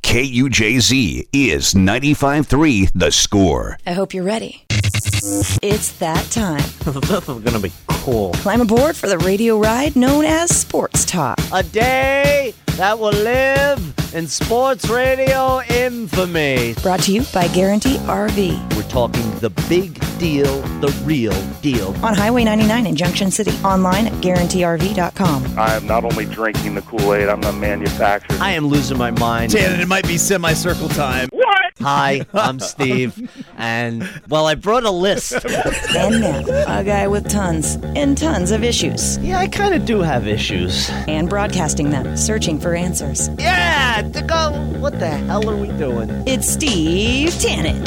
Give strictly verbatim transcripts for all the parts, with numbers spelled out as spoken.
K U J Z is ninety-five three The Score. I hope you're ready. It's that time. This is going to be cool. Climb aboard for the radio ride known as Sports Talk. A day that will live in sports radio infamy. Brought to you by Guarantee R V. We're talking the big deal, the real deal. On Highway ninety-nine in Junction City. Online at guarantee R V dot com. I am not only drinking the Kool-Aid, I'm the manufacturer. I am losing my mind. Dan, it might be semicircle time. What? Hi, I'm Steve, and, well, I brought a list. And now, a guy with tons and tons of issues. Yeah, I kind of do have issues. And broadcasting them, searching for answers. Yeah, to go, what the hell are we doing? It's Steve Tannen.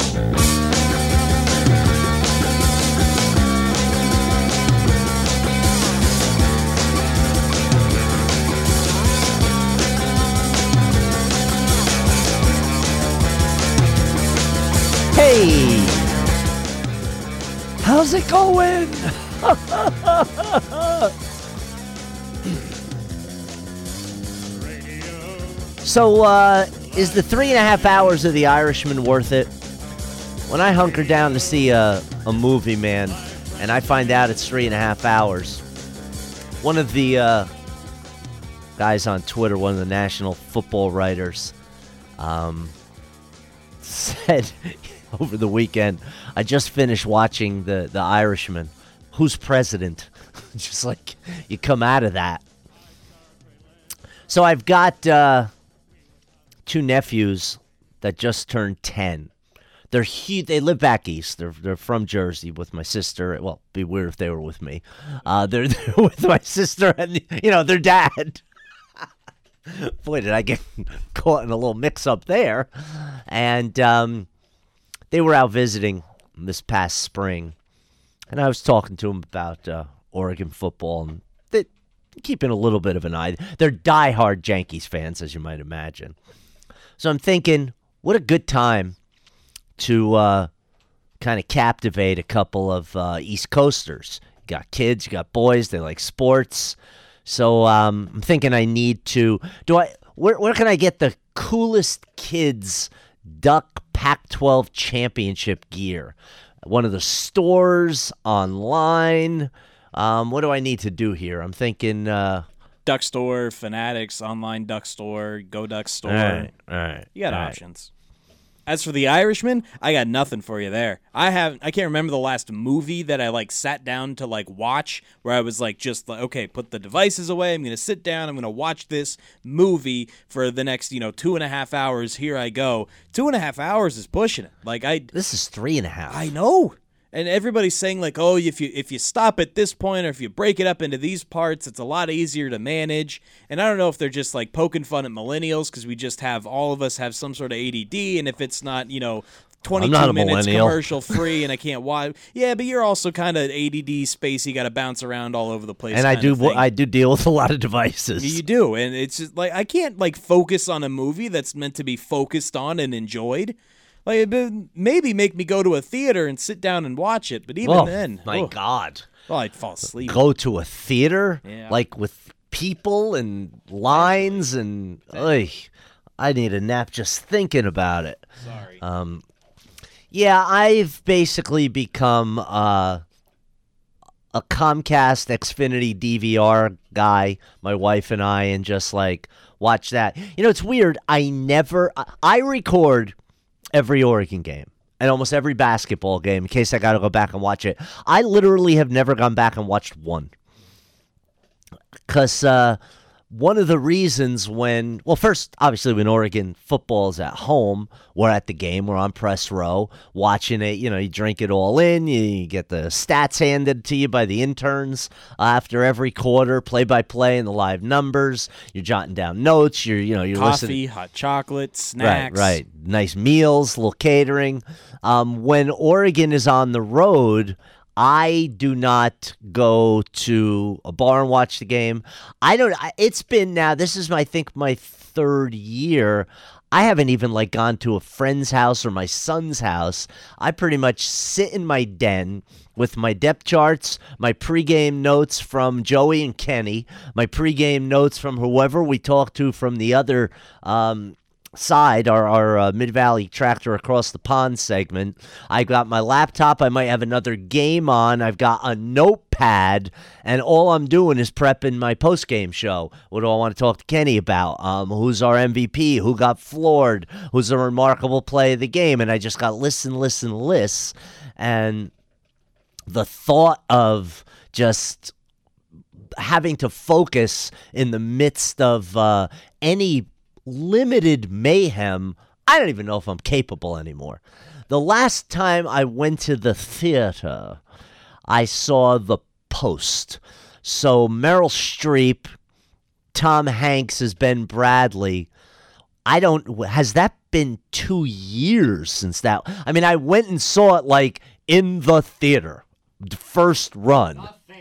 Hey! How's it going? So, uh, is the three and a half hours of The Irishman worth it? When I hunker down to see a, a movie, man, and I find out it's three and a half hours, one of the uh, guys on Twitter, one of the national football writers, um, said over the weekend, I just finished watching the, the Irishman. Who's president? Just like you come out of that. So I've got uh, two nephews that just turned ten. They're huge. They live back east. They're they're from Jersey with my sister. Well, it'd be weird if they were with me. Uh, they're, they're with my sister and, you know, their dad. Boy, did I get caught in a little mix-up there. And um, they were out visiting this past spring. And I was talking to them about uh, Oregon football. And they're keeping a little bit of an eye. They're diehard Yankees fans, as you might imagine. So I'm thinking, what a good time to uh, kind of captivate a couple of uh, East Coasters. You got kids, you got boys, they like sports. So um, I'm thinking I need to do I where where can I get the coolest kids Duck Pac twelve championship gear? One of the stores, online. Um, what do I need to do here? I'm thinking uh, Duck Store, Fanatics, online Duck Store, Go Duck Store. All right, all right. You got all options. Right. As for The Irishman, I got nothing for you there. I have I can't remember the last movie that I like sat down to like watch where I was like just like, okay, put the devices away. I'm gonna sit down. I'm gonna watch this movie for the next, you know, two and a half hours. Here I go. Two and a half hours is pushing it. Like I This is three and a half. I know. And everybody's saying like, oh, if you if you stop at this point or if you break it up into these parts, it's a lot easier to manage. And I don't know if they're just like poking fun at millennials because we just have all of us have some sort of A D D, and if it's not, you know, twenty-two minutes commercial free and I can't watch. Yeah, but you're also kind of A D D space. You got to bounce around all over the place. And I do I do deal with a lot of devices. You do, and it's just like I can't like focus on a movie that's meant to be focused on and enjoyed. Like, maybe make me go to a theater and sit down and watch it, but even oh, then, my oh, God, well, I'd fall asleep. Go to a theater, yeah. like with people and lines, and oy, I need a nap just thinking about it. Sorry. Um, yeah, I've basically become uh, a Comcast Xfinity D V R guy. My wife and I, and just like watch that. You know, it's weird. I never. I record every Oregon game and almost every basketball game in case I got to go back and watch it. I literally have never gone back and watched one. Because uh, one of the reasons when, well, first, obviously, when Oregon football is at home, we're at the game, we're on press row, watching it, you know, you drink it all in, you get the stats handed to you by the interns after every quarter, play-by-play and the live numbers, you're jotting down notes, you're, you know, you're Coffee, listening. hot chocolate, snacks. Right, right. Nice meals, little catering. Um, when Oregon is on the road, I do not go to a bar and watch the game. I don't. It's been now. This is, my, I think, my third year. I haven't even like gone to a friend's house or my son's house. I pretty much sit in my den with my depth charts, my pregame notes from Joey and Kenny, my pregame notes from whoever we talk to from the other um, side, our, our uh, Mid-Valley Tractor Across the Pond segment. I got my laptop. I might have another game on. I've got a notepad, and all I'm doing is prepping my post-game show. What do I want to talk to Kenny about? Um, who's our M V P? Who got floored? Who's the remarkable play of the game? And I just got lists and lists and lists, and the thought of just having to focus in the midst of uh, any limited mayhem, I don't even know if I'm capable anymore. The last time I went to the theater, I saw The Post. So Meryl Streep, Tom Hanks as Ben Bradley. I don't, has that been two years since that? I mean, I went and saw it like in the theater, the first run.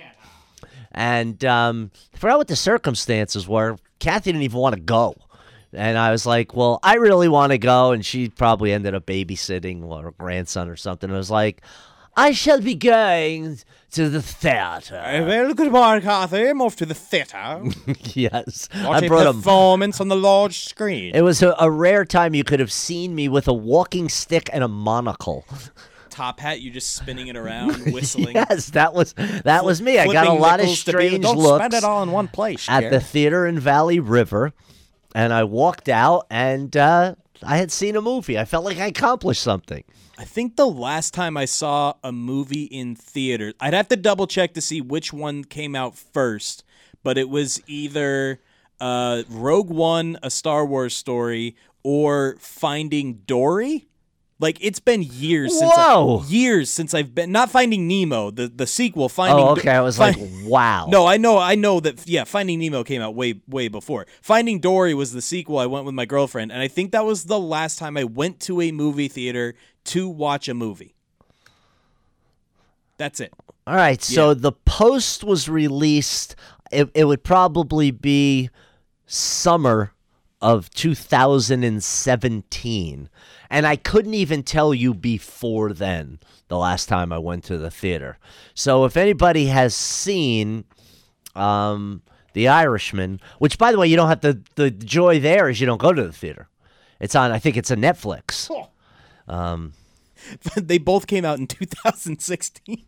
And um, I forgot what the circumstances were. Kathy didn't even want to go. And I was like, well, I really want to go. And she probably ended up babysitting her grandson or something. I was like, I shall be going to the theater. Well, good morning, Kathy. I'm off to the theater. Yes. Watch I a brought him. performance on the large screen. It was a, a rare time you could have seen me with a walking stick and a monocle. Top hat, you just spinning it around, whistling. Yes, that was that was me. I got a Flipping lot of nickels to people. strange Don't looks spend it all in one place. at Jared. the theater in Valley River, and I walked out, and uh, I had seen a movie. I felt like I accomplished something. I think the last time I saw a movie in theater, I'd have to double check to see which one came out first, but it was either uh, Rogue One, A Star Wars Story, or Finding Dory. Like, it's been years since Whoa. I, years since I've been not Finding Nemo, the the sequel. Finding Oh, okay. I was Find- like, wow. No, I know, I know that. Yeah, Finding Nemo came out way, way before. Finding Dory was the sequel. I went with my girlfriend, and I think that was the last time I went to a movie theater to watch a movie. That's it. All right. So Yeah. The Post was released. It, it would probably be summer of two thousand seventeen. And I couldn't even tell you before then, the last time I went to the theater. So if anybody has seen um, The Irishman, which, by the way, you don't have to, the joy there is you don't go to the theater. It's on, I think it's on Netflix. Um, They both came out in two thousand sixteen.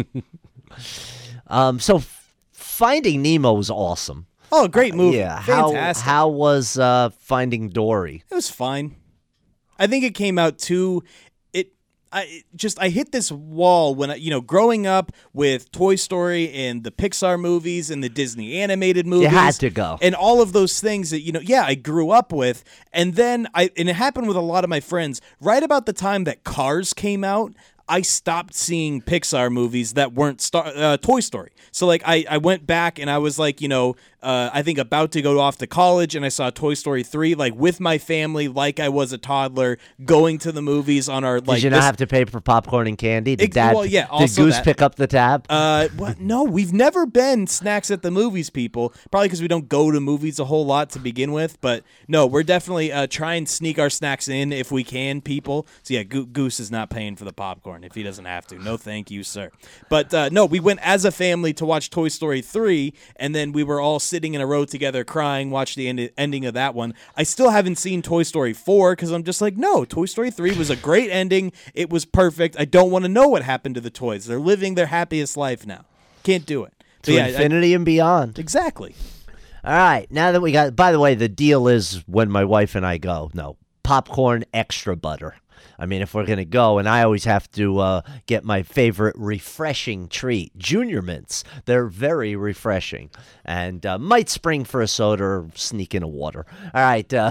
um, so f- Finding Nemo was awesome. Oh, great movie. Yeah. How, Fantastic. how was uh, Finding Dory? It was fine. I think it came out too. It, I it just I hit this wall when I, you know, growing up with Toy Story and the Pixar movies and the Disney animated movies. had to go. And all of those things that, you know, yeah, I grew up with. And then I and it happened with a lot of my friends. Right about the time that Cars came out, I stopped seeing Pixar movies that weren't Star, uh, Toy Story. So, like, I, I went back and I was, like, you know, uh, I think about to go off to college, and I saw Toy Story three, like, with my family, like I was a toddler, going to the movies on our, like... Did you not this- have to pay for popcorn and candy? Did Ex- Dad, well, yeah, did also Goose that. pick up the tab? Uh, what? No, we've never been snacks at the movies, people. Probably because we don't go to movies a whole lot to begin with. But no, we're definitely uh, try and sneak our snacks in if we can, people. So yeah, Go- Goose is not paying for the popcorn if he doesn't have to. No, thank you, sir. But uh, no, we went as a family to watch Toy Story three, and then we were all sitting in a row together crying, watch the end- ending of that one. I still haven't seen Toy Story four because I'm just like, no, Toy Story three was a great ending. It was perfect. I don't want to know what happened to the toys. They're living their happiest life now. Can't do it. To But yeah, I- infinity and beyond. exactly. All right. Now that we got, by the way, the deal is when my wife and I go, no, popcorn extra butter. I mean, if we're going to go, and I always have to uh, get my favorite refreshing treat, Junior Mints. They're very refreshing. And uh, might spring for a soda or sneak in a water. All right. Uh,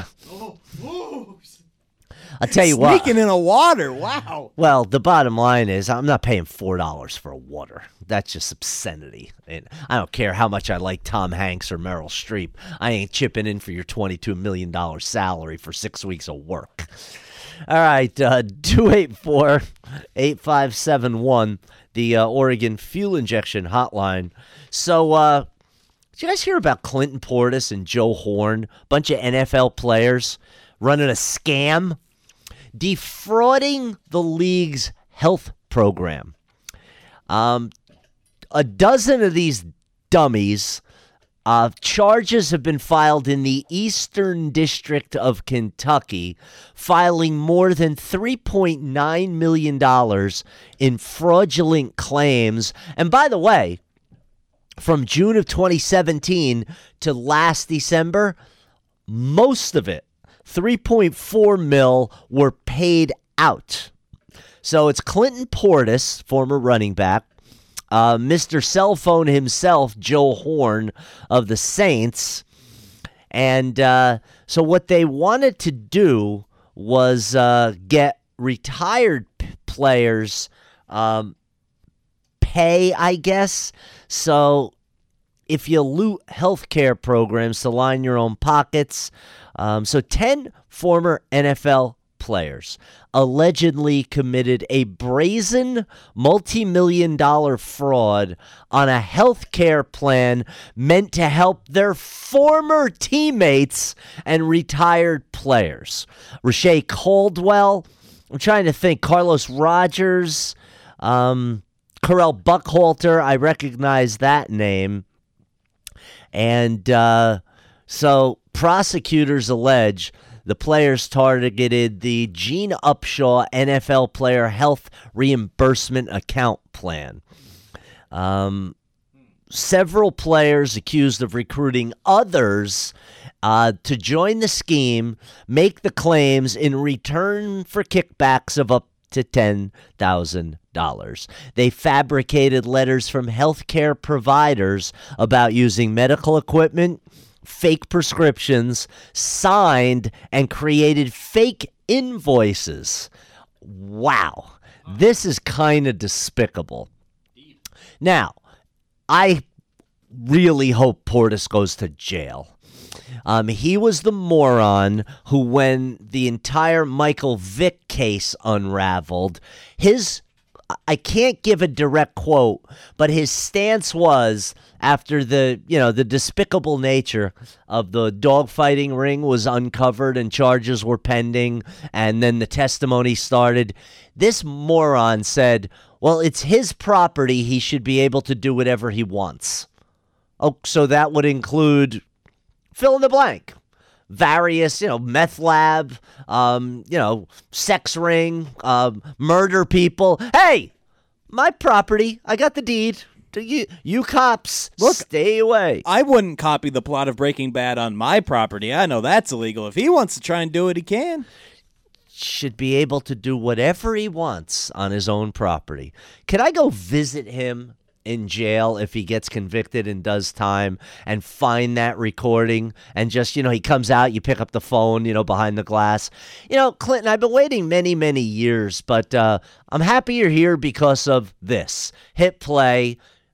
I'll tell you what. Sneaking in a water. Wow. Well, the bottom line is I'm not paying four dollars for a water. That's just obscenity. And I don't care how much I like Tom Hanks or Meryl Streep. I ain't chipping in for your twenty-two million dollars salary for six weeks of work. All right, uh, two eight four, eight five seven one, the uh, Oregon Fuel Injection Hotline. So, uh, did you guys hear about Clinton Portis and Joe Horn, bunch of N F L players running a scam? Defrauding the league's health program. Um, a dozen of these dummies Uh, charges have been filed in the Eastern District of Kentucky, filing more than three point nine million dollars in fraudulent claims. And by the way, from June of twenty seventeen to last December, most of it, three point four mil, were paid out. So it's Clinton Portis, former running back, uh, Mister Cell Phone himself, Joe Horn of the Saints. And uh, so what they wanted to do was uh, get retired p- players um, pay, I guess. So if you loot healthcare programs to line your own pockets. Um, so ten former N F L players allegedly committed a brazen multi-million dollar fraud on a healthcare plan meant to help their former teammates and retired players. Rashay Caldwell, I'm trying to think, Carlos Rogers, um, Correll Buckhalter, I recognize that name. And uh, so prosecutors allege the players targeted the Gene Upshaw N F L Player Health Reimbursement Account Plan. Um, several players accused of recruiting others uh, to join the scheme make the claims in return for kickbacks of up to ten thousand dollars. They fabricated letters from healthcare providers about using medical equipment, fake prescriptions, signed and created fake invoices. Wow. This is kind of despicable. Now, I really hope Portis goes to jail. Um, he was the moron who, when the entire Michael Vick case unraveled, his, I can't give a direct quote, but his stance was, after the, you know, the despicable nature of the dogfighting ring was uncovered and charges were pending, and then the testimony started, this moron said, well, it's his property, he should be able to do whatever he wants. Oh, so that would include fill in the blank. Various, you know, meth lab, um, you know, sex ring, um, murder people. Hey, my property. I got the deed. You, you cops, Look, stay away. I wouldn't copy the plot of Breaking Bad on my property. I know that's illegal. If he wants to try and do it, he can. Should be able to do whatever he wants on his own property. Can I go visit him in jail if he gets convicted and does time and find that recording and just, you know, he comes out, you pick up the phone, you know, behind the glass. You know, Clinton, I've been waiting many, many years, but uh, I'm happy you're here because of this. Hit play.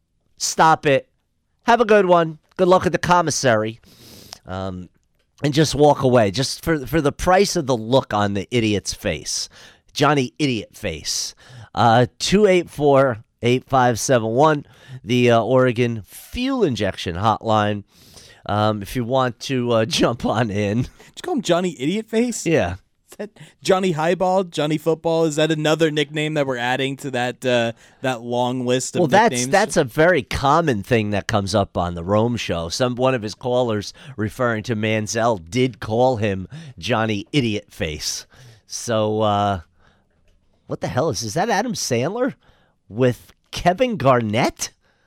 Stop it. Have a good one. Good luck at the commissary. Um, and just walk away. Just for, for the price of the look on the idiot's face. Johnny Idiot Face. Uh, two eight four eight five seven one, the uh, Oregon Fuel Injection Hotline. Um, if you want to uh, jump on in. Did you call him Johnny Idiot Face? Yeah. Is that Johnny Highball, Johnny Football? Is that another nickname that we're adding to that uh, that long list of well, that's, nicknames? that's a very common thing that comes up on the Rome show. Some One of his callers referring to Manziel did call him Johnny Idiot Face. So, uh, what the hell is, is that Adam Sandler with Kevin Garnett?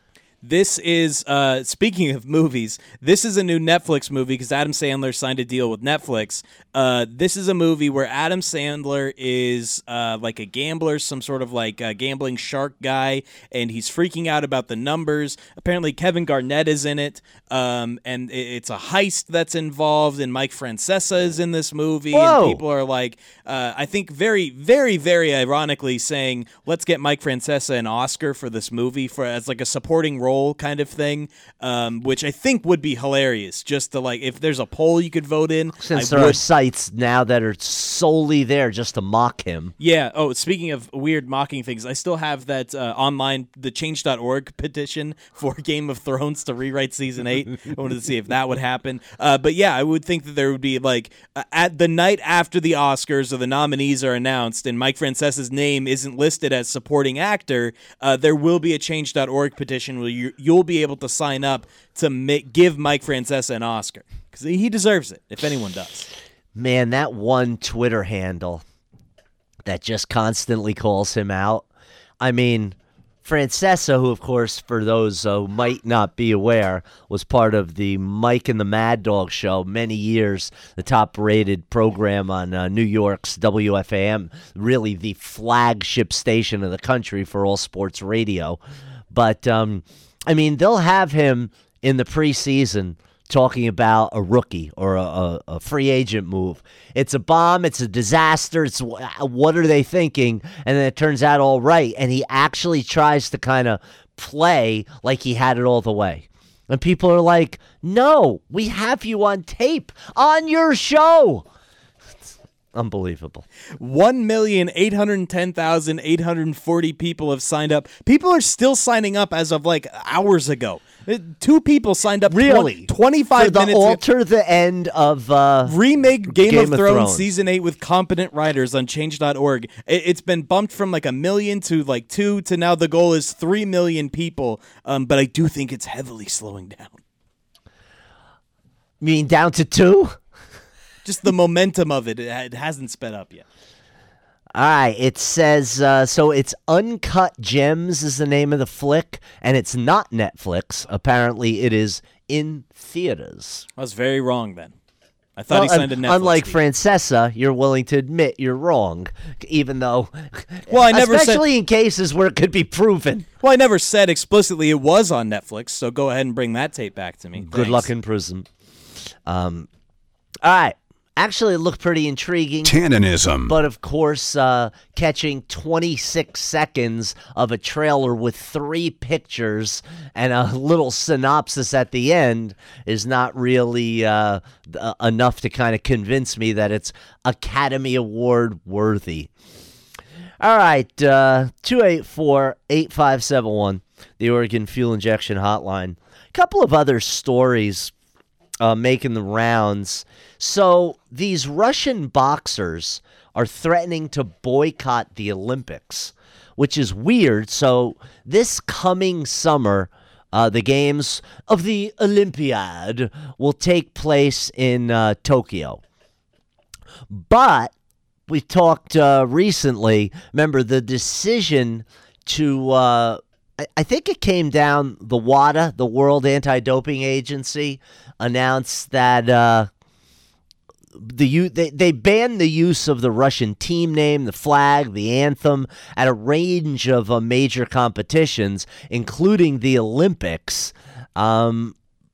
This is, uh, speaking of movies, this is a new Netflix movie because Adam Sandler signed a deal with Netflix. Uh, this is a movie where Adam Sandler is uh, like a gambler, some sort of like a gambling shark guy, and he's freaking out about the numbers. Apparently Kevin Garnett is in it, um, and it's a heist that's involved, and Mike Francesa is in this movie. Whoa. And people are like, uh, I think very, very, very ironically saying, let's get Mike Francesa an Oscar for this movie for as like a supporting role kind of thing, um, which I think would be hilarious. Just to like, if there's a poll you could vote in, Since I there would. are sites now that are solely there just to mock him. Yeah. Oh, speaking of weird mocking things, I still have that uh, online, the change dot org petition for Game of Thrones to rewrite season eight. I wanted to see if that would happen. Uh, but yeah, I would think that there would be like uh, at the night after the Oscars or the nominees are announced and Mike Francesa's name isn't listed as supporting actor, uh, there will be a change dot org petition where you, you'll be able to sign up to make, give Mike Francesa an Oscar because he deserves it, if anyone does. Man, that one Twitter handle that just constantly calls him out. I mean, Francesa, who, of course, for those uh, who might not be aware, was part of the Mike and the Mad Dog show many years, the top-rated program on uh, New York's W F A M, really the flagship station of the country for all sports radio. But, um, I mean, they'll have him in the preseason talking about a rookie or a, a, a free agent move. It's a bomb. It's a disaster. It's what are they thinking? And then it turns out all right. And he actually tries to kind of play like he had it all the way. And people are like, no, we have you on tape on your show. It's unbelievable. one million eight hundred ten thousand eight hundred forty people have signed up. People are still signing up as of like hours ago. Two people signed up really? twenty, twenty-five For the minutes alter the end of uh, remake Game, Game of, of Thrones, Thrones season eight with competent writers on change dot org. It, it's been bumped from like a million to like two to now the goal is three million people. Um, but I do think it's heavily slowing down. You mean down to two? Just the momentum of it, it hasn't sped up yet. All right, it says, uh, so it's Uncut Gems is the name of the flick, and it's not Netflix. Apparently, it is in theaters. I was very wrong then. I thought Well, he signed a un- Netflix Unlike deal. Francesa, you're willing to admit you're wrong, even though, Well, I never said- especially in cases where it could be proven. Well, I never said explicitly it was on Netflix, so go ahead and bring that tape back to me. Good Thanks. luck in prison. Um, all right. Actually, it looked pretty intriguing. Tannenism. But, of course, uh, catching twenty-six seconds of a trailer with three pictures and a little synopsis at the end is not really uh, uh, enough to kind of convince me that it's Academy Award worthy. All right, uh, two eight four, eight five seven one, the Oregon Fuel Injection Hotline. A couple of other stories uh, making the rounds. So these Russian boxers are threatening to boycott the Olympics, which is weird. So this coming summer, uh, the games of the Olympiad will take place in uh, Tokyo. But we talked uh, recently, remember the decision to, uh, I, I think it came down, the WADA, the World Anti-Doping Agency, announced that uh, the they, they banned the use of the Russian team name, the flag, the anthem at a range of uh, major competitions, including the Olympics. Um,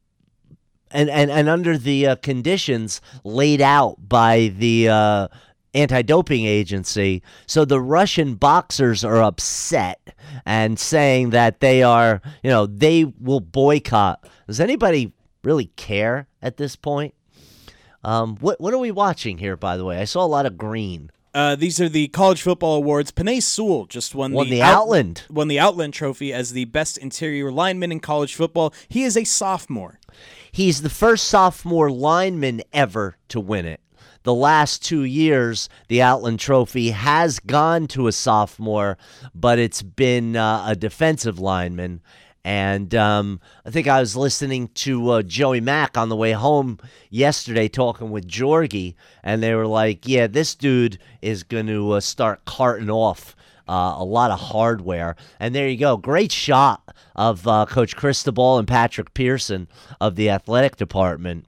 and, and, and under the uh, conditions laid out by the uh, anti-doping agency. So the Russian boxers are upset and saying that they are, you know, they will boycott. Does anybody really care at this point? Um, what what are we watching here, by the way? I saw a lot of green. Uh, these are the college football awards. Panay Sewell just won, Won the, the Out- Outland. won the Outland Trophy as the best interior lineman in college football. He is a sophomore. He's the first sophomore lineman ever to win it. The last two years, the Outland Trophy has gone to a sophomore, but it's been uh, a defensive lineman. And um, I think I was listening to uh, Joey Mack on the way home yesterday talking with Jorgie, and they were like, yeah, this dude is going to uh, start carting off uh, a lot of hardware. And there you go. Great shot of uh, Coach Cristobal and Patrick Pearson of the athletic department.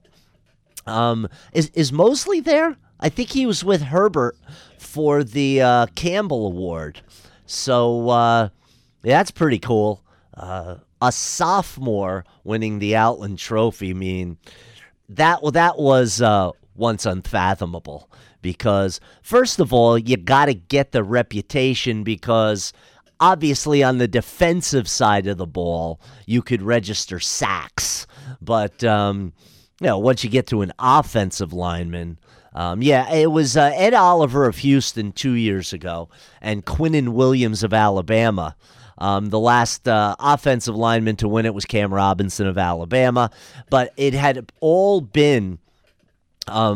Um, is, is Mosley there? I think he was with Herbert for the uh, Campbell Award. So uh, yeah, that's pretty cool. Uh, a sophomore winning the Outland Trophy. I mean, that well, that was uh, once unfathomable because, first of all, you got to get the reputation because obviously on the defensive side of the ball, you could register sacks. But, um, you know, once you get to an offensive lineman, um, yeah, it was uh, Ed Oliver of Houston two years ago and Quinnen Williams of Alabama. Um, the last uh, offensive lineman to win it was Cam Robinson of Alabama, but it had all been um,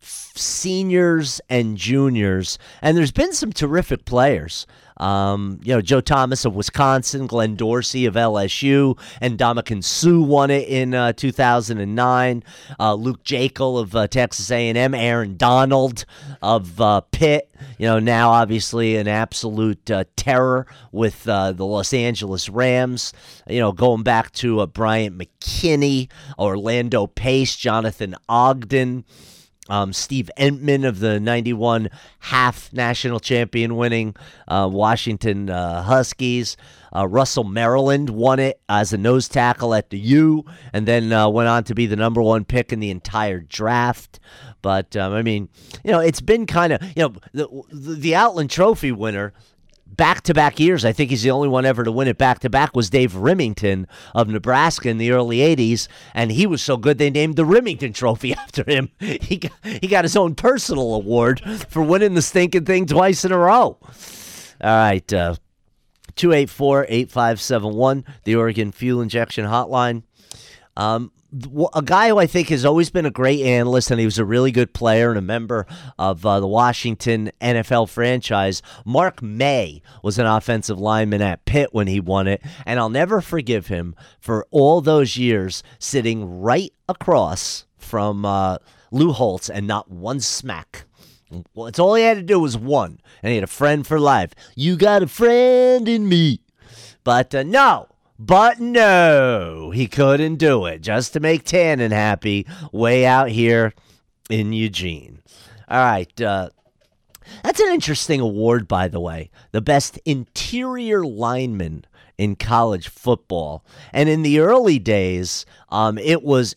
seniors and juniors, and there's been some terrific players. Um, you know, Joe Thomas of Wisconsin, Glenn Dorsey of L S U, and Ndamukong Suh won it in uh, two thousand nine. Uh, Luke Jekyll of uh, Texas A and M, Aaron Donald of uh, Pitt. You know, now obviously an absolute uh, terror with uh, the Los Angeles Rams. You know, going back to uh, Bryant McKinney, Orlando Pace, Jonathan Ogden. Um, Steve Entman of the ninety-one half national champion winning uh, Washington uh, Huskies. Uh, Russell Maryland won it as a nose tackle at the U, and then uh, went on to be the number one pick in the entire draft. But, um, I mean, you know, it's been kind of, you know, the, the, the Outland Trophy winner, back-to-back years, I think he's the only one ever to win it back-to-back, was Dave Rimington of Nebraska in the early eighties, and he was so good they named the Rimington Trophy after him. He got, he got his own personal award for winning the stinking thing twice in a row. All right, uh, two eight four, eight five seven one, the Oregon Fuel Injection Hotline. Um, a guy who I think has always been a great analyst, and he was a really good player and a member of uh, the Washington N F L franchise. Mark May was an offensive lineman at Pitt when he won it, and I'll never forgive him for all those years sitting right across from uh, Lou Holtz and not one smack. Well, it's all he had to do was one, and he had a friend for life. You got a friend in me. But uh, no. But no, he couldn't do it just to make Tannen happy way out here in Eugene. All right. Uh, that's an interesting award, by the way. The best interior lineman in college football. And in the early days, um, it was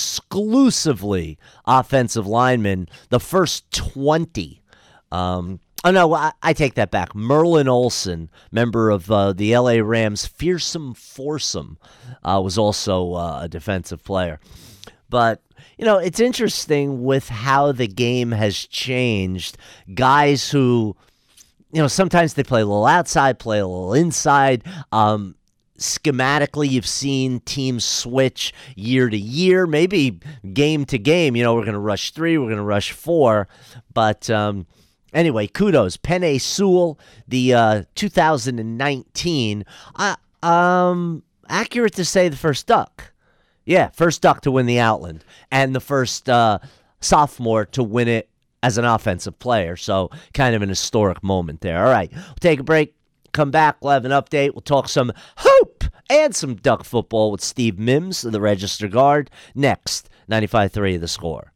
exclusively offensive linemen, the first twenty. Um Oh, no, I, I take that back. Merlin Olsen, member of uh, the L A Rams' fearsome foursome, uh, was also uh, a defensive player. But, you know, it's interesting with how the game has changed. Guys who, you know, sometimes they play a little outside, play a little inside. Um, schematically, you've seen teams switch year to year, maybe game to game. You know, we're going to rush three, we're going to rush four. But, um Anyway, kudos. Penei Sewell, the uh, two thousand nineteen, uh, um, accurate to say the first Duck. Yeah, first Duck to win the Outland, and the first uh, sophomore to win it as an offensive player. So kind of an historic moment there. All right, we'll take a break, come back, we'll have an update. We'll talk some hoop and some Duck football with Steve Mims, the Register Guard, next, ninety-five three The Score.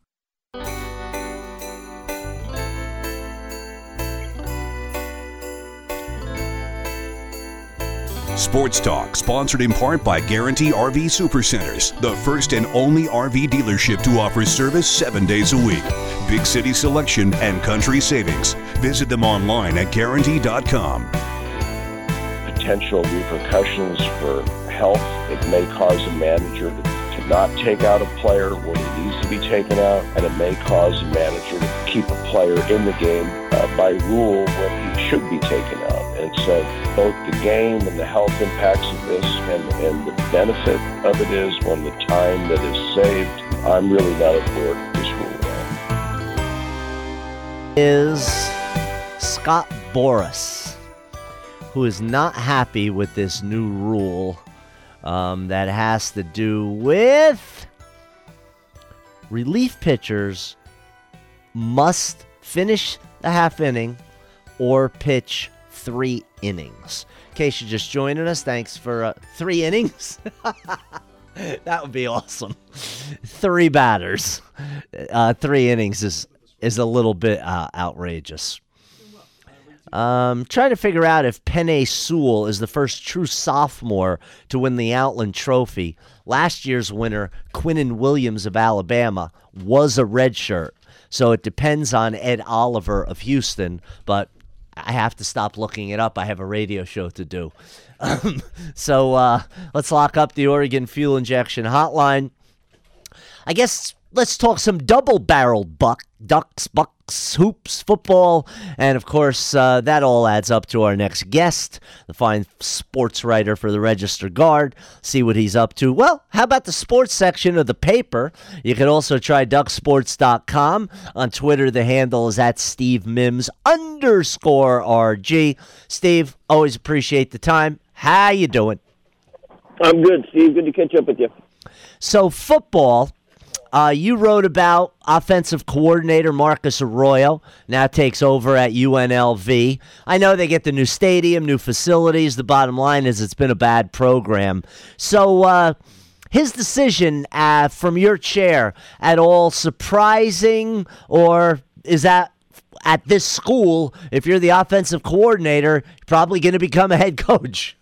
Sports Talk, sponsored in part by Guarantee R V Supercenters, the first and only R V dealership to offer service seven days a week. Big city selection and country savings. Visit them online at guarantee dot com. Potential repercussions for health. It may cause a manager to, to not take out a player when he needs to be taken out, and it may cause a manager to keep a player in the game uh, by rule when he should be taken out. And so both the game and the health impacts of this and, and the benefit of it is when the time that is saved, I'm really not on board with this rule at all. Is Scott Boras, who is not happy with this new rule um, that has to do with relief pitchers must finish the half inning or pitch three innings. In case you're just joining us, thanks for uh, three innings. That would be awesome. Three batters. Uh, three innings is, is a little bit uh, outrageous. Um, trying to figure out if Penei Sewell is the first true sophomore to win the Outland Trophy. Last year's winner, Quinnen Williams of Alabama, was a redshirt. So it depends on Ed Oliver of Houston, but I have to stop looking it up. I have a radio show to do. Um, so uh, let's lock up the Oregon Fuel Injection Hotline. I guess let's talk some double-barreled buck, ducks, buck, hoops, football, and of course, uh, that all adds up to our next guest, the fine sports writer for the Register Guard. See what he's up to. Well, how about the sports section of the paper? You can also try duck sports dot com. On Twitter, the handle is at Steve Mims underscore R G. Steve, always appreciate the time. How you doing? I'm good, Steve. Good to catch up with you. So, football. Uh, you wrote about offensive coordinator Marcus Arroyo, now takes over at U N L V. I know they get the new stadium, new facilities. The bottom line is it's been a bad program. So uh, his decision uh, from your chair, at all surprising, or is that at this school, if you're the offensive coordinator, you're probably going to become a head coach?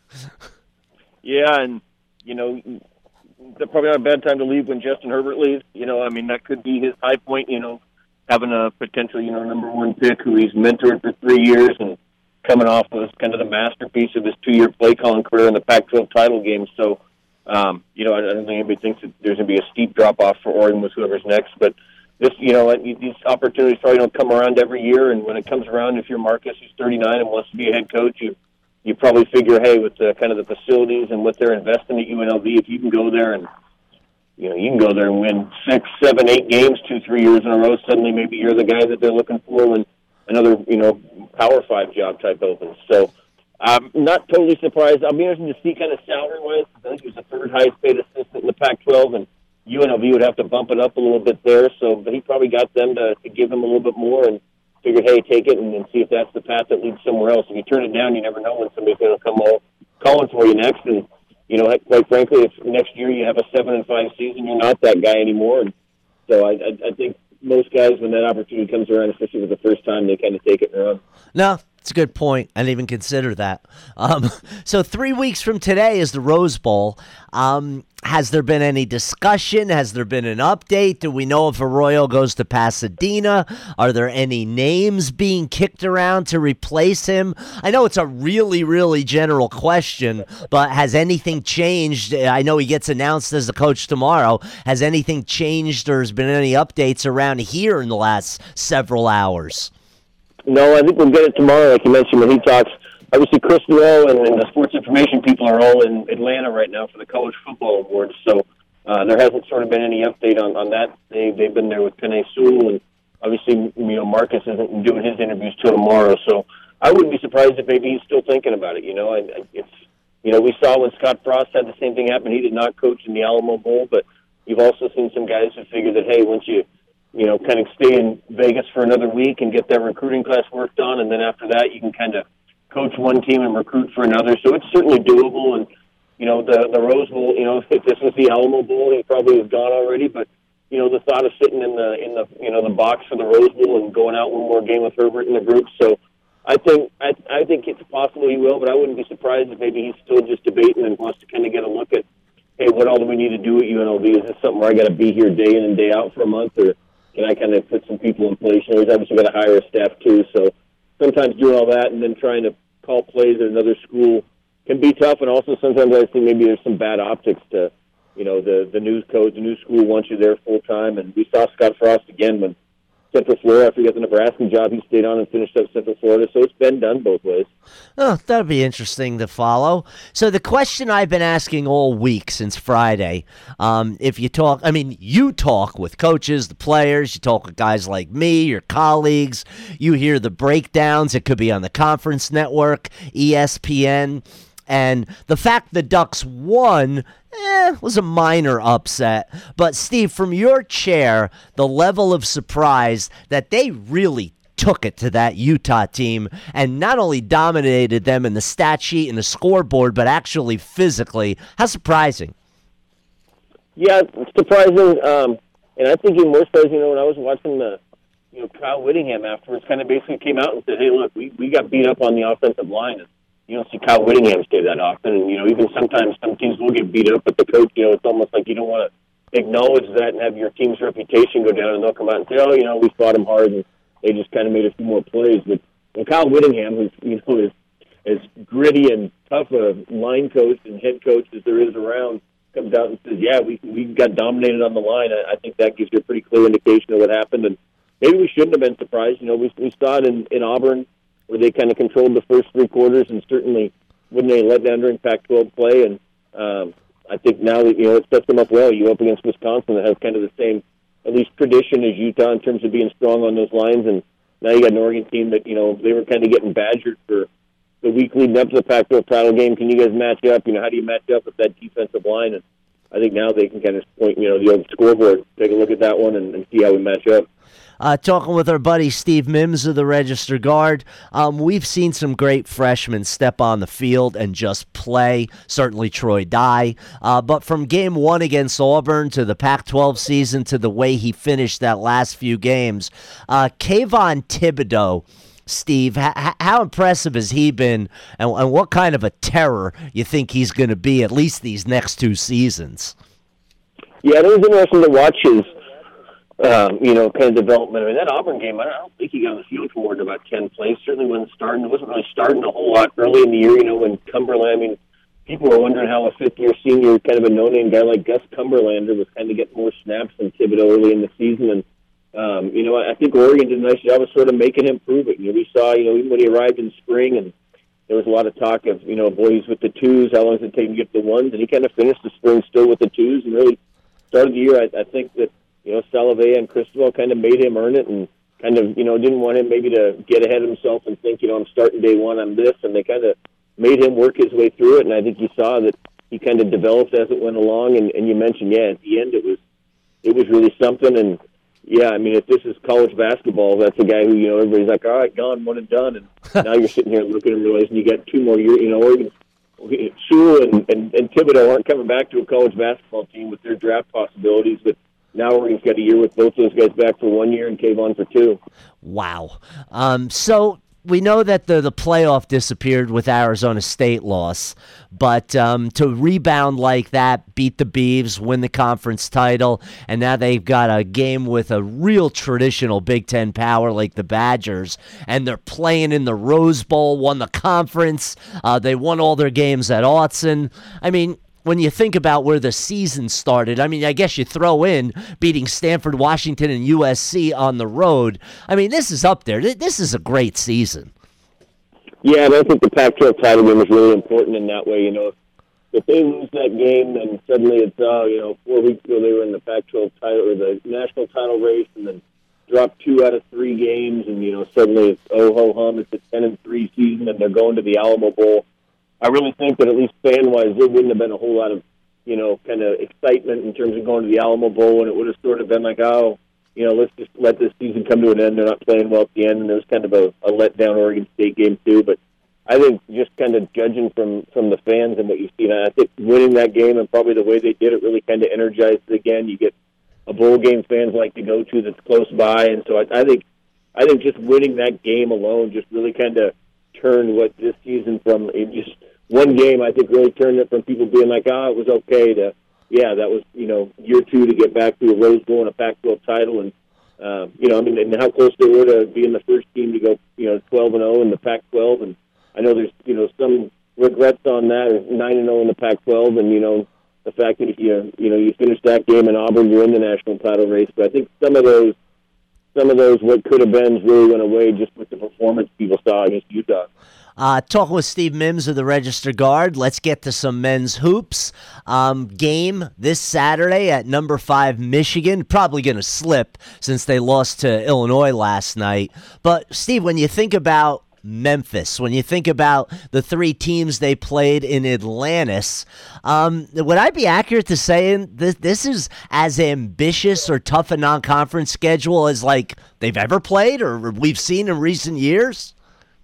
Yeah, and, you know, probably not a bad time to leave when Justin Herbert leaves. You know, I mean, that could be his high point, you know, having a potential, you know, number one pick who he's mentored for three years and coming off of kind of the masterpiece of his two-year play calling career in the Pac twelve title game. So, um, you know, I don't think anybody thinks that there's going to be a steep drop-off for Oregon with whoever's next. But this, you know, these opportunities probably don't come around every year. And when it comes around, if you're Marcus, who's thirty-nine and wants to be a head coach, you you probably figure, hey, with the kind of the facilities and what they're investing at U N L V, if you can go there and, you know, you can go there and win six, seven, eight games two, three years in a row, suddenly maybe you're the guy that they're looking for when another, you know, Power Five job type opens. So I'm not totally surprised. I'll be interested to see kind of salary-wise. I think he was the third highest paid assistant in the Pac twelve, and U N L V would have to bump it up a little bit there. So but he probably got them to, to give him a little bit more and figured, hey, take it and, and see if that's the path that leads somewhere else. If you turn it down, you never know when somebody's going to come all calling for you next. And, you know, quite frankly, if next year you have a seven and five season, you're not that guy anymore. And so I, I, I think most guys, when that opportunity comes around, especially for the first time, they kind of take it and run. No, it's a good point. I didn't even consider that. Um, so three weeks from today is the Rose Bowl. Um, has there been any discussion? Has there been an update? Do we know if Arroyo goes to Pasadena? Are there any names being kicked around to replace him? I know it's a really, really general question, but has anything changed? I know he gets announced as the coach tomorrow. Has anything changed or has been any updates around here in the last several hours? No, I think we'll get it tomorrow, like you mentioned, when he talks. Obviously, Chris Lowe and, and the sports information people are all in Atlanta right now for the College Football Awards, so uh, there hasn't sort of been any update on, on that. They, they've been there with Penei Sewell, and obviously, you know, Marcus isn't doing his interviews till tomorrow, so I wouldn't be surprised if maybe he's still thinking about it, you know. I, I, it's, you know, we saw when Scott Frost had the same thing happen. He did not coach in the Alamo Bowl, but you've also seen some guys who figure that, hey, once you you know, kind of stay in Vegas for another week and get that recruiting class worked on, and then after that you can kind of coach one team and recruit for another. So it's certainly doable. And, you know, the the Rose Bowl, you know, if this was the Alamo Bowl, he probably was gone already. But, you know, the thought of sitting in the, in the you know, the box for the Rose Bowl and going out one more game with Herbert in the group. So I think I, I think it's possible he will, but I wouldn't be surprised if maybe he's still just debating and wants to kind of get a look at, hey, what all do we need to do at U N L V? Is this something where I got to be here day in and day out for a month, or can I kind of put some people in place? You know, he's obviously got to hire a staff too, so sometimes doing all that and then trying to call plays at another school can be tough, and also sometimes I think maybe there's some bad optics to, you know, the, the news codes. The new school wants you there full time, and we saw Scott Frost again when Central Florida, after he got the Nebraska job, he stayed on and finished up Central Florida, so it's been done both ways. Oh, that'll be interesting to follow. So the question I've been asking all week since Friday, um, if you talk, I mean, you talk with coaches, the players, you talk with guys like me, your colleagues, you hear the breakdowns. It could be on the Conference Network, E S P N, and the fact the Ducks won eh, was a minor upset. But, Steve, from your chair, the level of surprise that they really took it to that Utah team and not only dominated them in the stat sheet and the scoreboard, but actually physically. How surprising? Yeah, it's surprising. Um, and I think even more surprising, you know, when I was watching the, you know, Kyle Whittingham afterwards kind of basically came out and said, hey, look, we, we got beat up on the offensive line. And you don't see Kyle Whittingham say that often. And, you know, even sometimes some teams will get beat up, but the coach, you know, it's almost like you don't want to acknowledge that and have your team's reputation go down, and they'll come out and say, oh, you know, we fought them hard and they just kind of made a few more plays. But when Kyle Whittingham, who's, you know, is as gritty and tough a line coach and head coach as there is around, comes out and says, yeah, we we got dominated on the line, I, I think that gives you a pretty clear indication of what happened. And maybe we shouldn't have been surprised. You know, we we saw it in, in Auburn where they kind of controlled the first three quarters, and certainly wouldn't they let down during Pac twelve play. And um, I think now that, you know, it sets them up well. You go up against Wisconsin that has kind of the same, at least tradition as Utah in terms of being strong on those lines, and now you got an Oregon team that, you know, they were kind of getting badgered for the week leading up to the Pac twelve title game. Can you guys match up? You know, how do you match up with that defensive line? And I think now they can kind of point, you know, the old scoreboard, take a look at that one and, and see how we match up. Uh, talking with our buddy Steve Mims of the Register Guard, um, we've seen some great freshmen step on the field and just play, certainly Troy Dye. Uh, but from game one against Auburn to the Pac twelve season to the way he finished that last few games, uh, Kayvon Thibodeau, Steve, h- how impressive has he been, and, and what kind of a terror you think he's going to be at least these next two seasons? Yeah, it was interesting to watch his Um, you know, kind of development. I mean, that Auburn game, I don't think he got on the field for more than about ten plays. Certainly wasn't starting. It wasn't really starting a whole lot early in the year, you know, when Cumberland, I mean, people were wondering how a fifth-year senior, kind of a no-name guy like Gus Cumberlander was kind of getting more snaps than Thibodeau early in the season. And, um, you know, I think Oregon did a nice job of sort of making him prove it. You know, we saw, you know, even when he arrived in spring, and there was a lot of talk of, you know, boys with the twos, how long does it take to get the ones? And he kind of finished the spring still with the twos and really started the year. I, I think that, you know, Salavea and Cristobal kind of made him earn it, and kind of, you know, didn't want him maybe to get ahead of himself and think, you know, I'm starting day one on this, and they kind of made him work his way through it, and I think you saw that he kind of developed as it went along, and, and you mentioned, yeah, at the end it was it was really something, and yeah, I mean, if this is college basketball, that's a guy who, you know, everybody's like, all right, gone, one and done, and now you're sitting here looking and realizing you got two more years, you know, Oregon, Sewell and, and, and Thibodeau aren't coming back to a college basketball team with their draft possibilities, but now Oregon's got a year with both those guys back for one year and Kayvon for two. Wow. Um, so we know that the, the playoff disappeared with Arizona State loss, but um, to rebound like that, beat the Beavs, win the conference title, and now they've got a game with a real traditional Big Ten power like the Badgers, and they're playing in the Rose Bowl, won the conference. Uh, they won all their games at Autzen. I mean, when you think about where the season started, I mean, I guess you throw in beating Stanford, Washington, and U S C on the road. I mean, this is up there. This is a great season. Yeah, and I think the Pac twelve title game is really important in that way. You know, if they lose that game, then suddenly it's, uh, you know, four weeks ago they were in the Pac twelve title or the national title race, and then dropped two out of three games, and, you know, suddenly it's oh ho hum, it's a ten and three season, and they're going to the Alamo Bowl. I really think that at least fan-wise, there wouldn't have been a whole lot of, you know, kind of excitement in terms of going to the Alamo Bowl, and it would have sort of been like, oh, you know, let's just let this season come to an end. They're not playing well at the end, and there was kind of a, a let-down Oregon State game too. But I think just kind of judging from, from the fans and what you've seen, I think winning that game and probably the way they did it really kind of energized it again. You get a bowl game fans like to go to that's close by, and so I, I think I think just winning that game alone just really kind of turned what this season from it just one game, I think, really turned it from people being like, oh, it was okay to, yeah, that was, you know, year two to get back to a Rose Bowl and a Pac twelve title. And, uh, you know, I mean, and how close they were to being the first team to go, you know, twelve and oh in the Pac twelve. And I know there's, you know, some regrets on that, or nine and oh in the Pac twelve. And, you know, the fact that if you, you know, you finish that game in Auburn, you're in the national title race. But I think some of those, some of those what could have been really went away just with the performance people saw against Utah. Uh, talking with Steve Mims of the Register Guard, let's get to some men's hoops. Um, game this Saturday at number five Michigan. Probably going to slip since they lost to Illinois last night. But, Steve, when you think about Memphis, when you think about the three teams they played in Atlantis, um, would I be accurate to saying this, this is as ambitious or tough a non-conference schedule as, like, they've ever played or we've seen in recent years?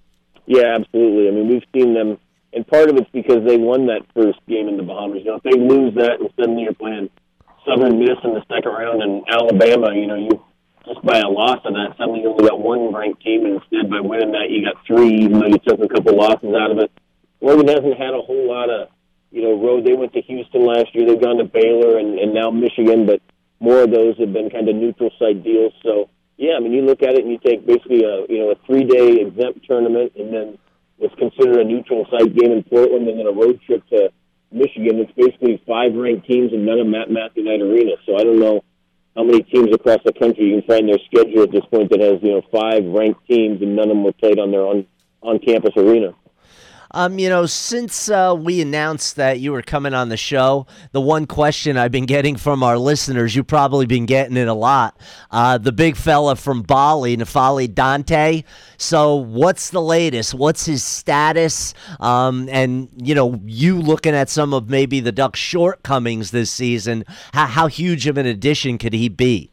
Yeah, absolutely. I mean, we've seen them, and part of it's because they won that first game in the Bahamas. You know, if they lose that and suddenly you're playing Southern Miss in the second round and Alabama, you know, you just by a loss of that, suddenly you only got one ranked team, and instead by winning that, you got three, even though you took a couple losses out of it. Oregon hasn't had a whole lot of, you know, road. They went to Houston last year. They've gone to Baylor and, and now Michigan, but more of those have been kind of neutral site deals. So, yeah, I mean, you look at it and you take basically a, you know, a three-day exempt tournament and then what's considered a neutral site game in Portland and then a road trip to Michigan. It's basically five ranked teams and none of them at Matthew Knight Arena. So I don't know how many teams across the country you can find their schedule at this point that has, you know, five ranked teams and none of them were played on their on, on-campus arena. Um, you know, since uh, we announced that you were coming on the show, the one question I've been getting from our listeners, you've probably been getting it a lot, uh, the big fella from Bali, N'Faly Dante. So what's the latest? What's his status? Um, and, you know, you looking at some of maybe the Ducks' shortcomings this season, how, how huge of an addition could he be?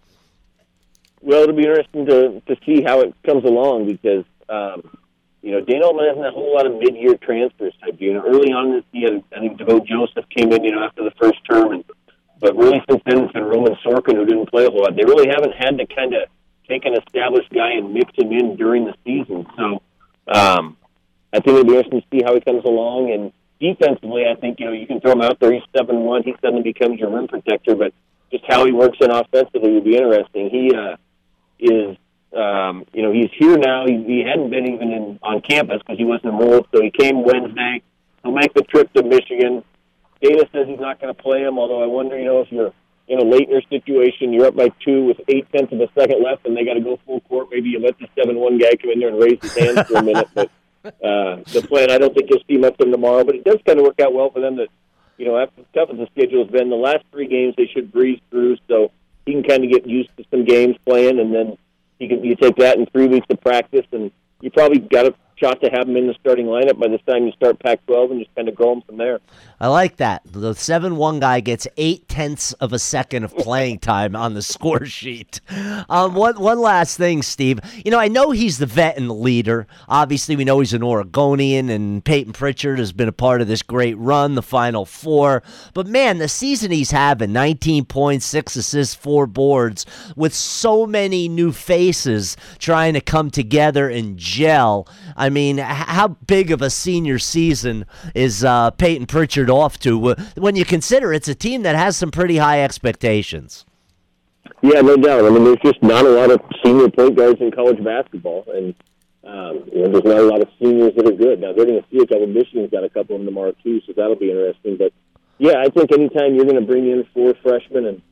Well, it'll be interesting to, to see how it comes along because um, – you know, Dana Altman hasn't had a whole lot of mid-year transfers type. You know, early on this, he had, I think, DeVoe Joseph came in, you know, after the first term, and but really since then it's been Roman Sorkin who didn't play a whole lot. They really haven't had to kind of take an established guy and mix him in during the season. So um, I think it'll be interesting to see how he comes along. And defensively, I think, you know, you can throw him out there. He's seven one. He suddenly becomes your rim protector, but just how he works in offensively will be interesting. He uh, is... Um, you know, he's here now. He, he hadn't been even in, on campus because he wasn't enrolled, so he came Wednesday. He'll make the trip to Michigan. Dana says he's not going to play him, although I wonder, you know, if you're in a Leitner situation, you're up by two with eight-tenths of a second left, and they got to go full court. Maybe you let the seven one guy come in there and raise his hands for a minute. But uh, the plan, I don't think you'll see much of him tomorrow, but it does kind of work out well for them that, you know, after tough as the schedule has been, the last three games they should breeze through, so he can kind of get used to some games playing, and then You can you take that in three weeks of practice, and you probably got a shot to have him in the starting lineup by the time you start Pac twelve and just kind of grow him from there. I like that. The seven one guy gets eight-tenths of a second of playing time on the score sheet. Um, one, one last thing, Steve. You know, I know he's the vet and the leader. Obviously, we know he's an Oregonian, and Peyton Pritchard has been a part of this great run, the Final Four. But, man, the season he's having, nineteen points, six assists, four boards, with so many new faces trying to come together and gel. I mean, how big of a senior season is uh, Peyton Pritchard off to when you consider it's a team that has some pretty high expectations? Yeah, no doubt. I mean, there's just not a lot of senior point guards in college basketball, and um, you know, there's not a lot of seniors that are good. Now, they're going to see a couple. Michigan's got a couple of them tomorrow, too, so that'll be interesting. But, yeah, I think anytime you're going to bring in four freshmen and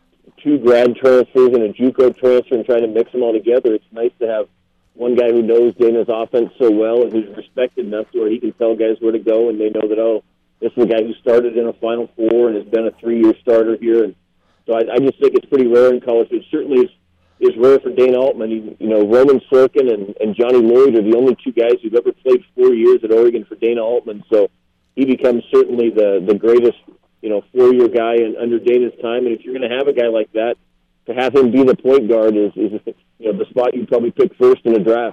two grad transfers and a JUCO transfer and try to mix them all together, it's nice to have one guy who knows Dana's offense so well and who's respected enough to where he can tell guys where to go, and they know that, oh, this is a guy who started in a Final Four and has been a three-year starter here. And so I, I just think it's pretty rare in college. It certainly is, is rare for Dana Altman. He, you know, Roman Sorkin and, and Johnny Lloyd are the only two guys who've ever played four years at Oregon for Dana Altman. So he becomes certainly the, the greatest, you know, four-year guy in, under Dana's time. And if you're going to have a guy like that, to have him be the point guard is, is you know, the spot you'd probably pick first in a draft.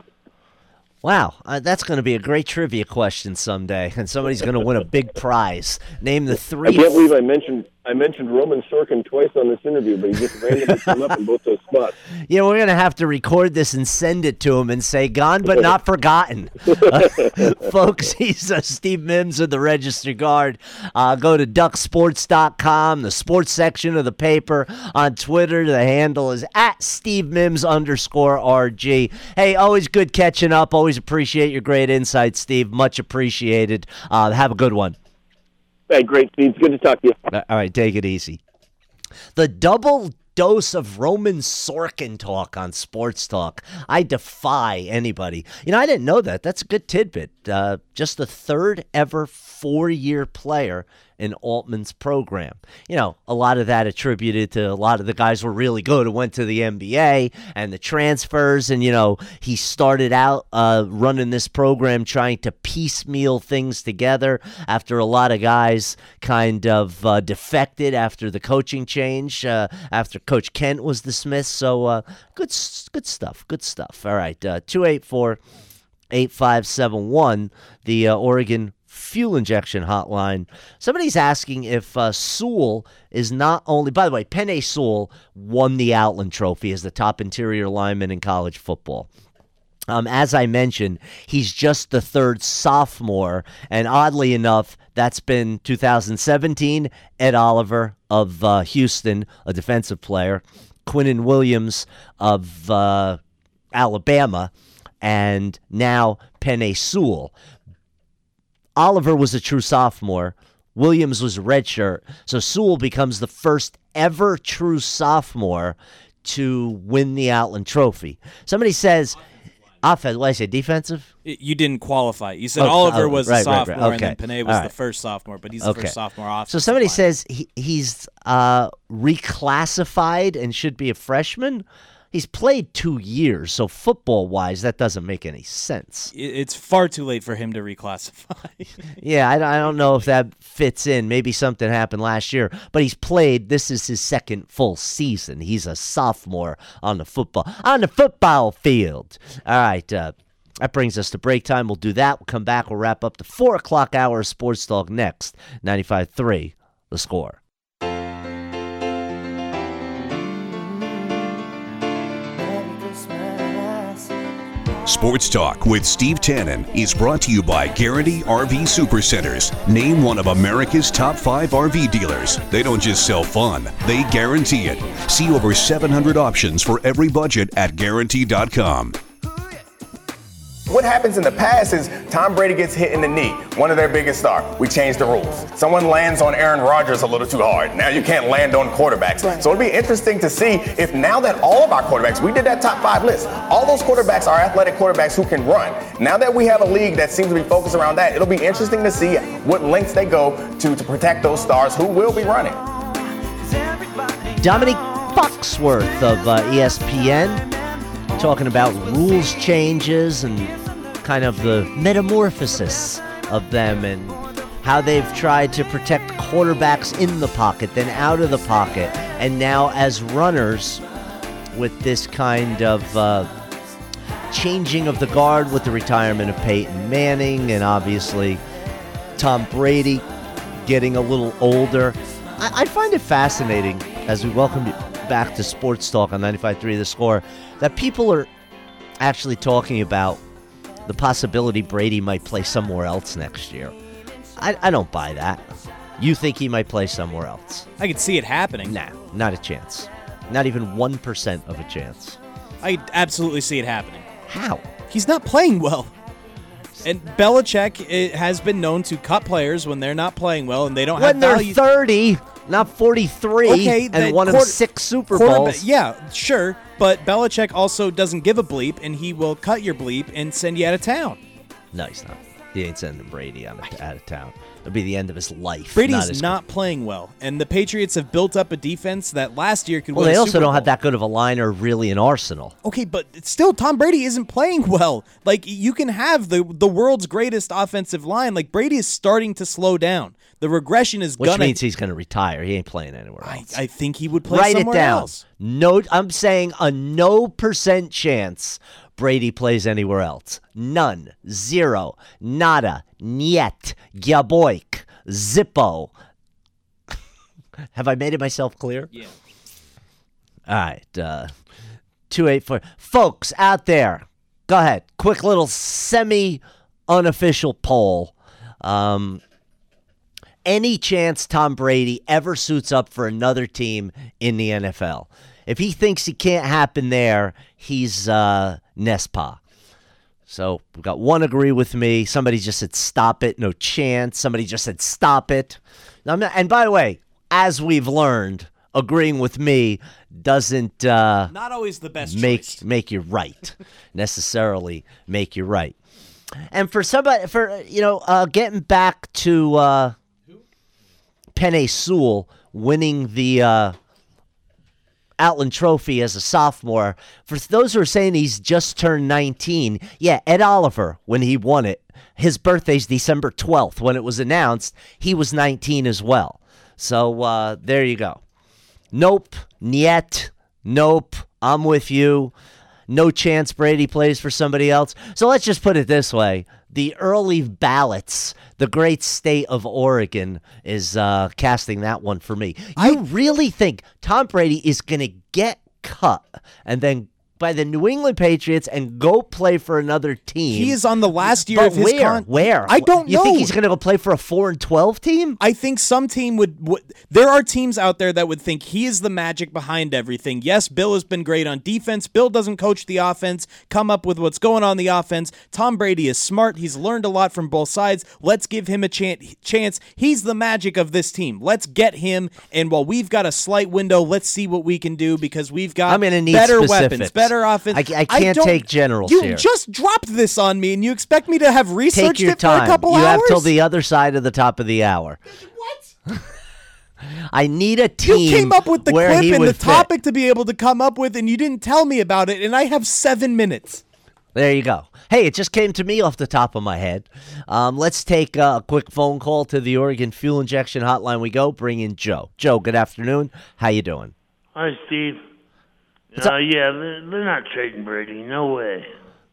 Wow, uh, that's going to be a great trivia question someday, and somebody's going to win a big prize. Name the three. I can't believe I mentioned I mentioned Roman Sorkin twice on this interview, but he just randomly came up in both those spots. Yeah, we're going to have to record this and send it to him and say, gone but not forgotten. Uh, folks, he's uh, Steve Mims of the Register Guard. Uh, go to duck sports dot com, the sports section of the paper. On Twitter, the handle is at Steve Mims underscore R G. Hey, always good catching up. Always appreciate your great insight, Steve. Much appreciated. Uh, have a good one. Hey, great, Steve. It's good to talk to you. All right, take it easy. The double dose of Roman Sorkin talk on Sports Talk. I defy anybody. You know, I didn't know that. That's a good tidbit. Uh, just the third ever four-year player in Altman's program. You know, a lot of that attributed to a lot of the guys were really good who went to the N B A and the transfers. And, you know, he started out uh, running this program trying to piecemeal things together after a lot of guys kind of uh, defected after the coaching change, uh, after Coach Kent was dismissed. So uh, good, good stuff. Good stuff. All right. Uh, two eight four, eight five seven one, the uh, Oregon fuel injection hotline. Somebody's asking if uh, Sewell is not only, by the way, Penei Sewell won the Outland Trophy as the top interior lineman in college football. Um, as I mentioned, he's just the third sophomore, and oddly enough, that's been two thousand seventeen, Ed Oliver of uh, Houston, a defensive player, Quinnen Williams of uh, Alabama, and now Penei Sewell. Oliver was a true sophomore. Williams was a redshirt, so Sewell becomes the first ever true sophomore to win the Outland Trophy. Somebody says, offense, what did I say, defensive? You didn't qualify. You said Oh, Oliver oh, was right, a sophomore, right, right. Okay. and then Panay was All the right. first sophomore, but he's the Okay. first sophomore offensive So somebody line. says he, he's uh, reclassified and should be a freshman. He's played two years, so football-wise, that doesn't make any sense. It- It's far too late for him to reclassify. Yeah, I, I don't know if that fits in. Maybe something happened last year, but he's played. This is his second full season. He's a sophomore on the football on the football field. All right, uh, that brings us to break time. We'll do that. We'll come back. We'll wrap up the four o'clock hour of Sports Talk next. ninety-five three, The Score. Sports Talk with Steve Tannen is brought to you by Guarantee R V Supercenters. Name one of America's top five R V dealers. They don't just sell fun, they guarantee it. See over seven hundred options for every budget at guarantee dot com. What happens in the past is Tom Brady gets hit in the knee, one of their biggest stars. We changed the rules. Someone lands on Aaron Rodgers a little too hard. Now you can't land on quarterbacks. Right. So it'll be interesting to see if now that all of our quarterbacks, we did that top five list, all those quarterbacks are athletic quarterbacks who can run. Now that we have a league that seems to be focused around that, it'll be interesting to see what lengths they go to to protect those stars who will be running. Dominique Foxworth of uh, E S P N talking about rules changes and kind of the metamorphosis of them and how they've tried to protect quarterbacks in the pocket, then out of the pocket, and now as runners with this kind of uh, changing of the guard with the retirement of Peyton Manning and obviously Tom Brady getting a little older. I, I find it fascinating as we welcome you back to Sports Talk on ninety-five three The Score that people are actually talking about the possibility Brady might play somewhere else next year. I, I don't buy that. You think he might play somewhere else? I could see it happening. Nah, not a chance. Not even one percent of a chance. I absolutely see it happening. How? He's not playing well. And Belichick it has been known to cut players when they're not playing well and they don't when have they're value. thirty, not forty-three, Okay, and the one quarter- of six Super Quarterback- Bowls. Yeah, sure. But Belichick also doesn't give a bleep, and he will cut your bleep and send you out of town. No, he's not. He ain't sending Brady out of, out of town. It'll be the end of his life. Brady's his not playing well, and the Patriots have built up a defense that last year could Well, win they a also Super don't Bowl. have that good of a line or really an arsenal. Okay, but still, Tom Brady isn't playing well. Like, you can have the the world's greatest offensive line. Like, Brady is starting to slow down. The regression is Which gonna. means he's going to retire. He ain't playing anywhere I, else. I think he would play Write it somewhere down. else. No, I'm saying a no percent chance Brady plays anywhere else. None. Zero. Nada. Niet. Gaboik. Zippo. Have I made it myself clear? Yeah. All right. Uh, two eight four. Folks out there, go ahead. Quick little semi-unofficial poll. Um, any chance Tom Brady ever suits up for another team in the N F L? If he thinks it can't happen there, he's uh, Nespa. So we've got one agree with me. Somebody just said stop it. No chance. Somebody just said stop it. I'm not, and by the way, as we've learned, agreeing with me doesn't uh, Not always the best make choice. make you right. Necessarily make you right. And for somebody, for you know, uh, getting back to uh, Penei Sewell winning the uh, Outland Trophy as a sophomore. For those who are saying he's just turned nineteen, yeah, Ed Oliver, when he won it, his birthday's December twelfth. When it was announced, he was nineteen as well. So uh, there you go. Nope, niet, nope, I'm with you. No chance Brady plays for somebody else. So let's just put it this way. The early ballots, the great state of Oregon is uh, casting that one for me. You really think Tom Brady is going to get cut and then by the New England Patriots and go play for another team. He is on the last year but of his where? con- Where? I don't you know. You think he's going to go play for a four and twelve team? I think some team would, would. There are teams out there that would think he is the magic behind everything. Yes, Bill has been great on defense. Bill doesn't coach the offense, come up with what's going on the offense. Tom Brady is smart. He's learned a lot from both sides. Let's give him a chan- chance. He's the magic of this team. Let's get him. And while we've got a slight window, let's see what we can do because we've got I'm gonna need better specifics. weapons, better offense. I, I can't don't- take generals you here. just dropped this on me, and you expect me to have researched Take your it for a time. couple You hours? have till the other side of the top of the hour. What? I need a team. You came up with the where clip he and the would fit. topic to be able to come up with, and you didn't tell me about it, and I have seven minutes. There you go. Hey, it just came to me off the top of my head. Um, let's take a quick phone call to the Oregon Fuel Injection Hotline. We go. Bring in Joe. Joe, good afternoon. How you doing? Hi, Steve. What's Uh, up? yeah, they're, they're not trading Brady. No way.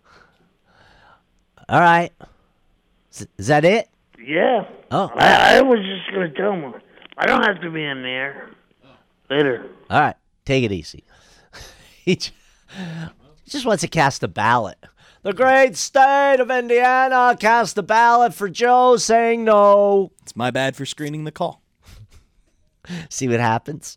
All right. Is, is that it? Yeah. Oh. I, I was just going to tell him. I don't have to be in there. Later. All right. Take it easy. he j- he just wants to cast a ballot. The great state of Indiana cast a ballot for Joe saying no. It's my bad for screening the call. See what happens.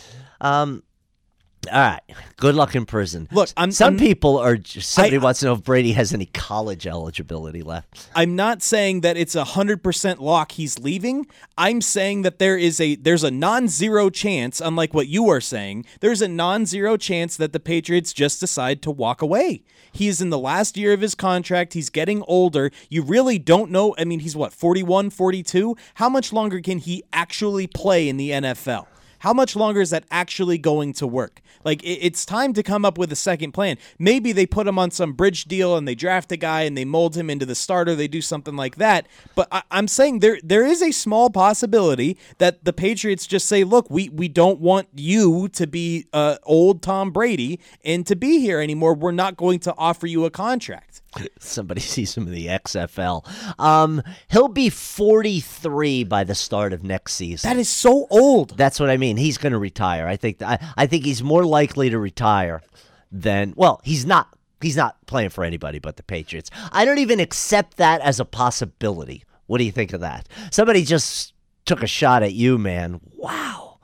Um, all right. Good luck in prison. Look, I'm- Some I'm- people are. Just, somebody I- wants to know if Brady has any college eligibility left. I'm not saying that it's a hundred percent lock he's leaving. I'm saying that there is a there's a non-zero chance, unlike what you are saying, there's a non-zero chance that the Patriots just decide to walk away. He is in the last year of his contract. He's getting older. You really don't know. I mean, he's what, forty-one, forty-two? How much longer can he actually play in the N F L? How much longer is that actually going to work? Like, it, it's time to come up with a second plan. Maybe they put him on some bridge deal and they draft a guy and they mold him into the starter. They do something like that. But I, I'm saying there there is a small possibility that the Patriots just say, look, we, we don't want you to be uh, old Tom Brady and to be here anymore. We're not going to offer you a contract. Somebody sees him in the X F L. Um, he'll be forty-three by the start of next season. That is so old. That's what I mean. He's going to retire. I think. I, I think he's more likely to retire than. Well, he's not. He's not playing for anybody but the Patriots. I don't even accept that as a possibility. What do you think of that? Somebody just took a shot at you, man. Wow,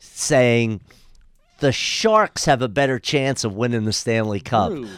saying the Sharks have a better chance of winning the Stanley Cup. Rude.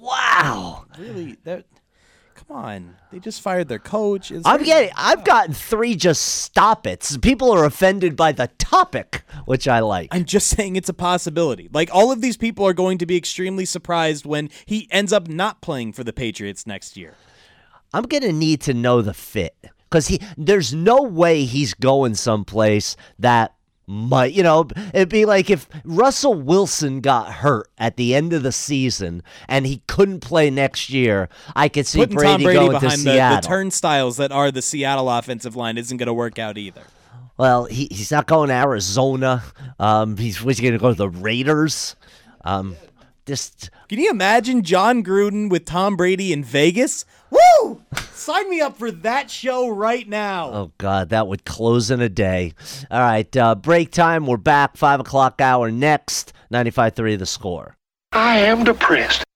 Wow. Really? That. Come on. They just fired their coach. It's I'm very- getting. I've gotten three just stop it's. People are offended by the topic, which I like. I'm just saying it's a possibility. Like, all of these people are going to be extremely surprised when he ends up not playing for the Patriots next year. I'm gonna need to know the fit because he. There's no way he's going someplace that might. You know, it'd be like if Russell Wilson got hurt at the end of the season and he couldn't play next year. I could see Putting Brady, Tom Brady going to behind the, Seattle. the turnstiles that are the Seattle offensive line isn't going to work out either. Well, he, he's not going to Arizona. Um, he's, he's going to go to the Raiders. Um, just Can you imagine John Gruden with Tom Brady in Vegas? Woo! Sign me up for that show right now. Oh, God, that would close in a day. All right, uh, break time. We're back. five o'clock hour next. ninety-five three The Score. I am depressed.